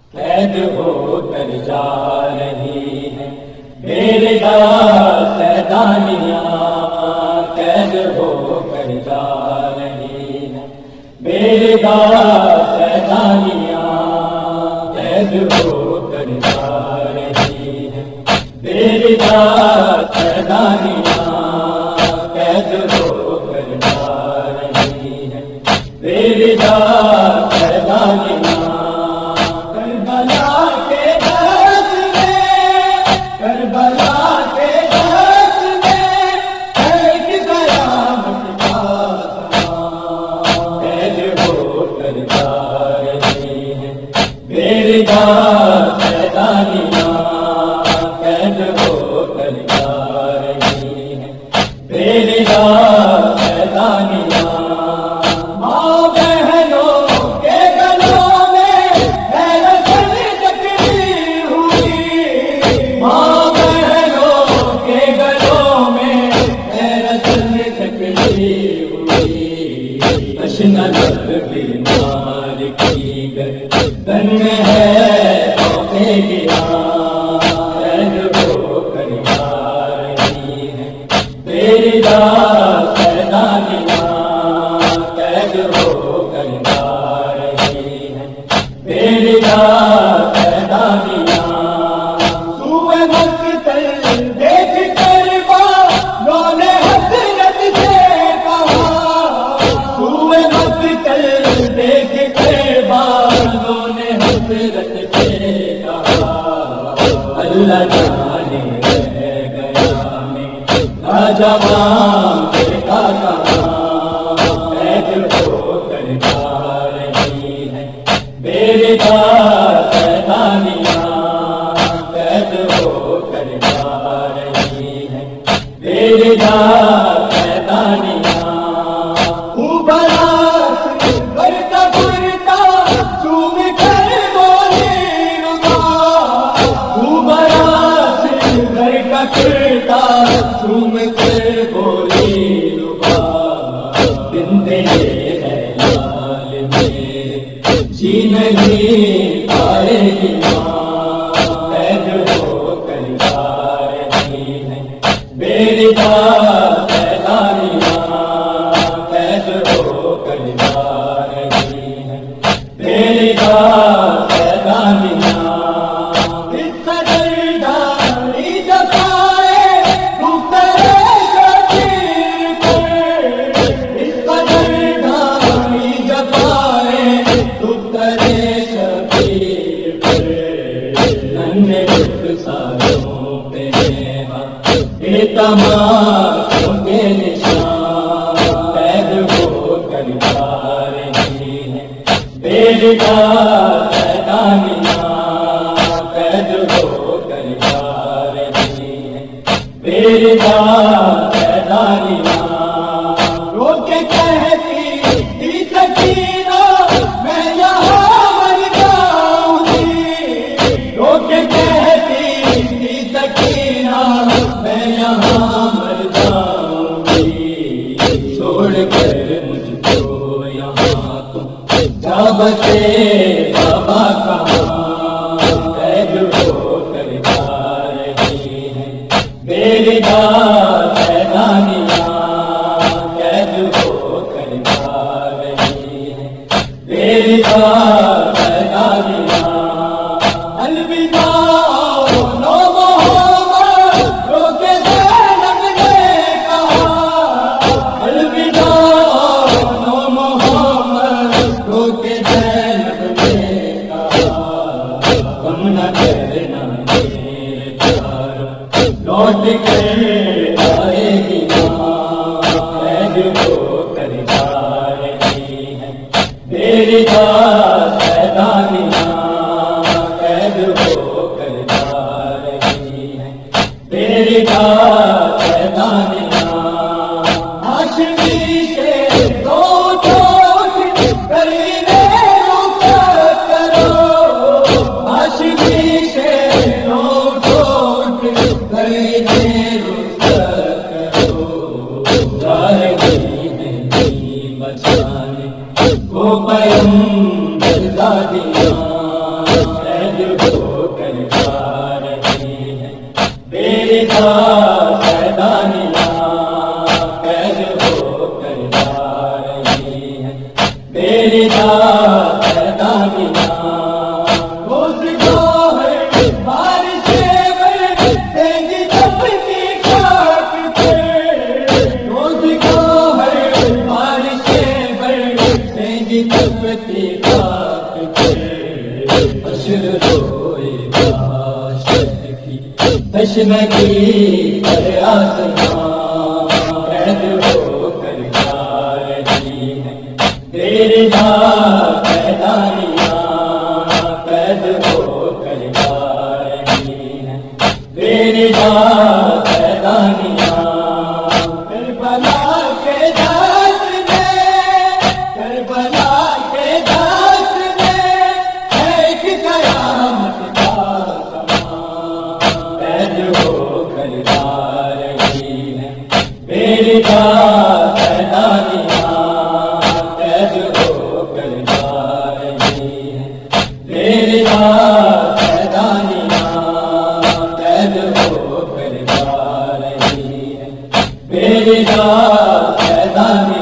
قید ہو کر جا رہی ہے بیردا سیدانیاں، قید ہو کر جا رہی ہے بیردا سیدانیاں، قید ہو کر جا رہی ہے بیردا سیدانیاں، قید ہو کر جا رہی ہے بیردا سیدانیاں۔ کربلا کے دشت میں، کربلا کے دشت میں ہے ایک قیامت کا زمان، قید ہو کر جا رہی ہے بیردا سیدانیاں، قید ہو کر جا رہی ہے بیردا سیدانیاں۔ ماں بہنوں کے گلوں میں ہے رسل جکڑی ہوئی، ماں بہنوں کے گلوں میں ہے رسل جکڑی ہوئی، تشنہ لب بیمار کی گردن میں ہے خوف گراں، قید ہو کر جا رہی ہے بیردا سیدانیاں، قید ہو کر جا رہی ہے بیردا سیدانیاں۔ سوئے مقتل دیکھ کر ماں نے حسرت سے کہا، سوئے مقتل دیکھ کر ماں نے حسرت سے کہا، اللہ جانے رہ گیا میرا جوان بیٹا کہاں، قید ہو کر جا رہی ہے بیردا سیدانیاں، قید ہو کر جا رہی ہے بیردا سیدانیاں۔ اوبراس برتا برتا چوم کر بولی ربا، اوبراس برتا برتا چوم کر بولی ربا، زندے ہے لال میرے جی نہیں پائے گی ماں، قید ہو کر جا رہی ہے بیردا سیدانیاں، قید ہو کر جا رہی ہے بیردا سیدانیاں۔ اس قدردانی جفائے دخترے شبیر پر، اس قدردانی جفائے دخترے شبیر پر، ننھے رخساروں پہ ہے بے تماشوں کے نشان، قید ہو کر جا رہی ہے بیردا سیدانیاں، قید ہو کر جا رہی ہے بیردا سیدانیاں۔ رو کے کہتی تھی سکینہ میں یہاں مر جاؤں گی، رو کے کہتی تھی سکینہ میں یہاں مر جاؤں گی، چھوڑ کر مجھ کو یہاں تم جا بسے بابا کہاں، قید ہو کر جا رہی ہے بیردا سیدانیاں، قید ہو کر جا رہی ہے بیردا سیدانیاں۔ الوداع نو محمد رو کے زینب نے کہا، الوداع نو محمد رو کے زینب نے کہا، میری ذات شیطانیاں قید ہو کر جا رہی ہیں، میری ذات شیطانیاں اس کو ہے بارش برسے گی چپتی خاک پہ، اس کو ہے بارش برسے گی چپتی خاک پہ، حشر روئے گا شد کی تشنگی پر آسمان قید ہو کر جا رہی ہے، میری ذات شیطانیاں قید ہو کر جا رہی ہے، میری ذات شیطانیاں کربلا کے داس میں، کربلا کے داس میں ایک قیامت کا سماں قید ہو کر جا رہی ہے، میری ذات شیطانیاں قید ہو کر جا رہی ہے، میری ذات شیطانیاں قید ہو کر جا رہی ہے، میری ذات شیطانیاں